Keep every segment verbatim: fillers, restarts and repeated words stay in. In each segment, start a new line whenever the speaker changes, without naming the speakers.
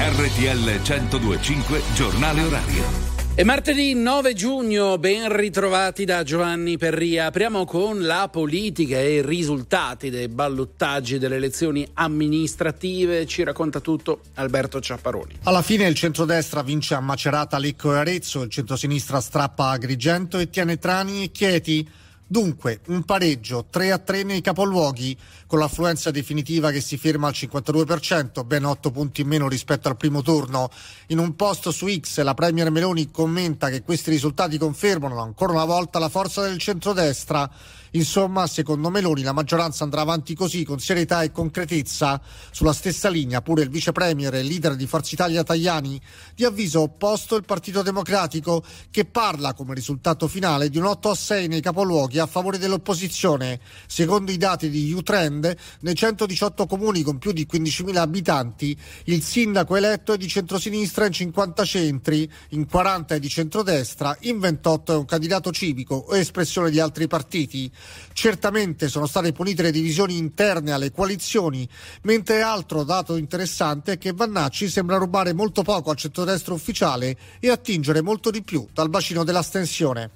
R T L centodue e cinque Giornale Orario.
È martedì nove giugno, ben ritrovati da Giovanni Perria. Apriamo con la politica e i risultati dei ballottaggi delle elezioni amministrative. Ci racconta tutto Alberto Ciapparoni.
Alla fine il centrodestra vince a Macerata, Lecco e Arezzo, il centrosinistra strappa a Agrigento e tiene Trani e Chieti. Dunque, un pareggio tre a tre nei capoluoghi, con l'affluenza definitiva che si ferma al cinquantadue per cento, ben otto punti in meno rispetto al primo turno. In un post su X la premier Meloni commenta che questi risultati confermano ancora una volta la forza del centrodestra. Insomma, secondo Meloni la maggioranza andrà avanti così, con serietà e concretezza. Sulla stessa linea pure il vice premier e leader di Forza Italia Tajani. Di avviso opposto il Partito Democratico, che parla come risultato finale di un otto a sei nei capoluoghi a favore dell'opposizione. Secondo i dati di U-Trend, nei centodiciotto comuni con più di quindicimila abitanti, il sindaco eletto è di centrosinistra in cinquanta centri, in quaranta è di centrodestra, in ventotto è un candidato civico o espressione di altri partiti. Certamente sono state punite le divisioni interne alle coalizioni, mentre altro dato interessante è che Vannacci sembra rubare molto poco al centrodestra ufficiale e attingere molto di più dal bacino dell'astensione.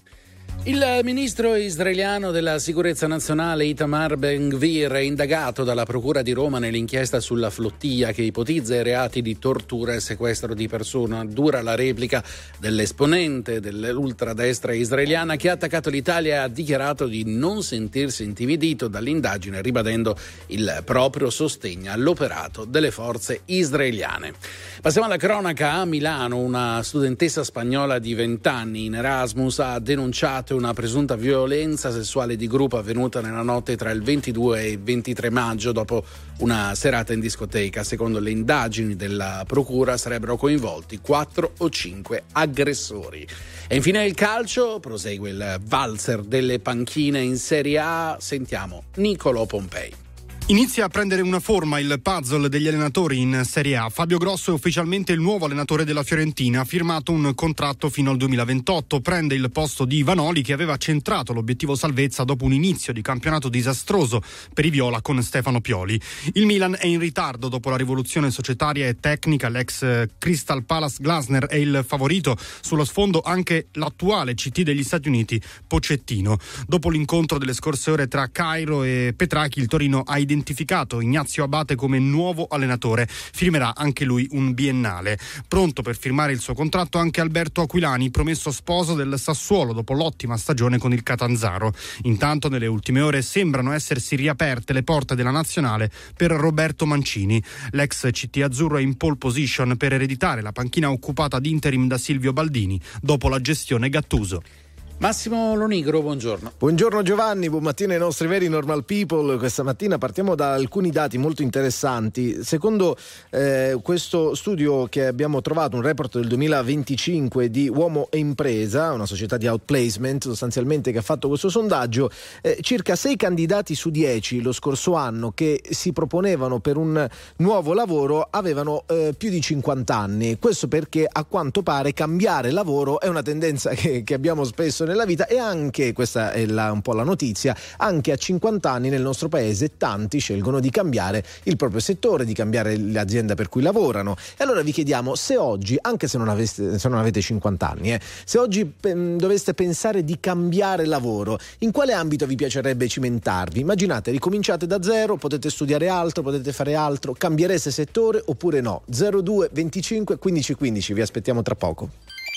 Il ministro israeliano della sicurezza nazionale Itamar Ben-Gvir è indagato dalla procura di Roma nell'inchiesta sulla flottiglia che ipotizza i reati di tortura e sequestro di persona. Dura la replica dell'esponente dell'ultradestra israeliana che ha attaccato l'Italia e ha dichiarato di non sentirsi intimidito dall'indagine, ribadendo il proprio sostegno all'operato delle forze israeliane. Passiamo alla cronaca. A Milano una studentessa spagnola di venti anni in Erasmus ha denunciato una presunta violenza sessuale di gruppo avvenuta nella notte tra il ventidue e il ventitré maggio dopo una serata in discoteca. Secondo le indagini della procura sarebbero coinvolti quattro o cinque aggressori. E infine il calcio, prosegue il valzer delle panchine in Serie A. Sentiamo Nicolò Pompei.
Inizia a prendere una forma il puzzle degli allenatori in Serie A. Fabio Grosso è ufficialmente il nuovo allenatore della Fiorentina, ha firmato un contratto fino al duemilaventotto, prende il posto di Vanoli che aveva centrato l'obiettivo salvezza dopo un inizio di campionato disastroso per i viola con Stefano Pioli. Il Milan è in ritardo dopo la rivoluzione societaria e tecnica, l'ex Crystal Palace Glasner è il favorito, sullo sfondo anche l'attuale C T degli Stati Uniti Pochettino. Dopo l'incontro delle scorse ore tra Cairo e Petrachi, il Torino ha identificato identificato Ignazio Abate come nuovo allenatore, firmerà anche lui un biennale. Pronto per firmare il suo contratto anche Alberto Aquilani, promesso sposo del Sassuolo dopo l'ottima stagione con il Catanzaro. Intanto nelle ultime ore sembrano essersi riaperte le porte della nazionale per Roberto Mancini. L'ex C T azzurro è in pole position per ereditare la panchina occupata ad interim da Silvio Baldini dopo la gestione Gattuso.
Massimo Lonigro, buongiorno.
Buongiorno Giovanni, buon mattino ai nostri veri normal people. Questa mattina partiamo da alcuni dati molto interessanti. Secondo eh, questo studio che abbiamo trovato, un report del duemilaventicinque di Uomo e Impresa, una società di outplacement sostanzialmente che ha fatto questo sondaggio, eh, circa sei candidati su dieci lo scorso anno che si proponevano per un nuovo lavoro avevano eh, più di cinquanta anni. Questo perché a quanto pare cambiare lavoro è una tendenza che, che abbiamo spesso nella vita, e anche, questa è la, un po' la notizia, anche a cinquanta anni nel nostro paese tanti scelgono di cambiare il proprio settore, di cambiare l'azienda per cui lavorano. E allora vi chiediamo, se oggi, anche se non aveste, se non avete cinquanta anni, eh, se oggi pe- doveste pensare di cambiare lavoro, in quale ambito vi piacerebbe cimentarvi? Immaginate, ricominciate da zero, potete studiare altro, potete fare altro, cambiereste settore oppure no? zero due venticinque quindici quindici, vi aspettiamo tra poco.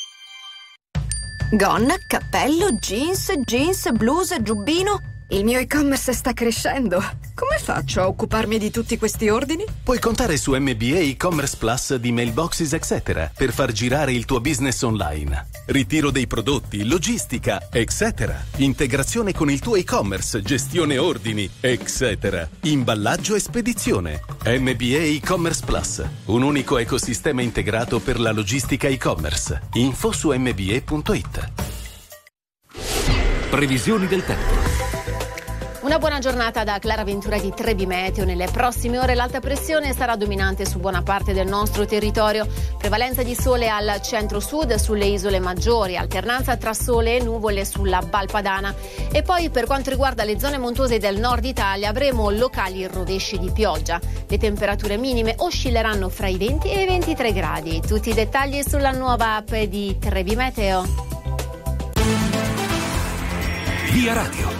Gonna, cappello, jeans, jeans, blusa, giubbino. Il mio e-commerce sta crescendo. Come faccio a occuparmi di tutti questi ordini?
Puoi contare su M B A E-Commerce Plus di Mailboxes et cetera per far girare il tuo business online. Ritiro dei prodotti, logistica, et cetera. Integrazione con il tuo e-commerce, gestione ordini, et cetera. Imballaggio e spedizione. M B A E-Commerce Plus, un unico ecosistema integrato per la logistica e-commerce. Info su m b a punto i t.
Previsioni del tempo.
Una buona giornata da Clara Ventura di Trebi Meteo. Nelle prossime ore l'alta pressione sarà dominante su buona parte del nostro territorio. Prevalenza di sole al centro-sud sulle isole maggiori, alternanza tra sole e nuvole sulla Val Padana. E poi per quanto riguarda le zone montuose del nord Italia avremo locali rovesci di pioggia. Le temperature minime oscilleranno fra i venti e i ventitré gradi. Tutti i dettagli sulla nuova app di Trebi Meteo.
Via Radio.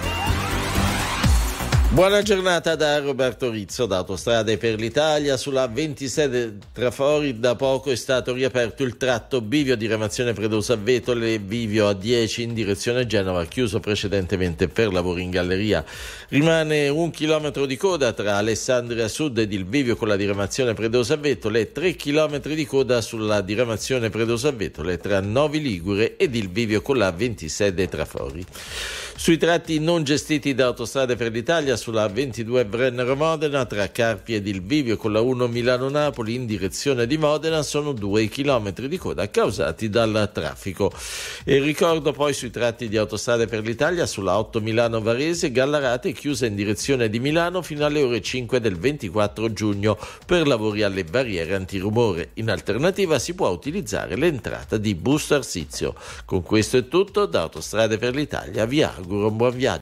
Buona giornata da Roberto Rizzo da Autostrade per l'Italia. Sulla ventisei Trafori da poco è stato riaperto il tratto bivio diramazione Predosa-Vetole, bivio A dieci in direzione Genova, chiuso precedentemente per lavori in galleria. Rimane un chilometro di coda tra Alessandria Sud ed il bivio con la diramazione Predosa-Vetole e tre chilometri di coda sulla diramazione Predosa-Vetole tra Novi Ligure ed il bivio con la ventisei dei Trafori. Sui tratti non gestiti da Autostrade per l'Italia, sulla ventidue Brennero-Modena, tra Carpi ed il bivio con la uno Milano-Napoli in direzione di Modena, sono due chilometri di coda causati dal traffico. E ricordo poi sui tratti di Autostrade per l'Italia, sulla otto Milano-Varese, Gallarate è chiusa in direzione di Milano fino alle ore cinque del ventiquattro giugno per lavori alle barriere antirumore. In alternativa si può utilizzare l'entrata di Busto Arsizio. Con questo è tutto, da Autostrade per l'Italia vi auguro un buon viaggio.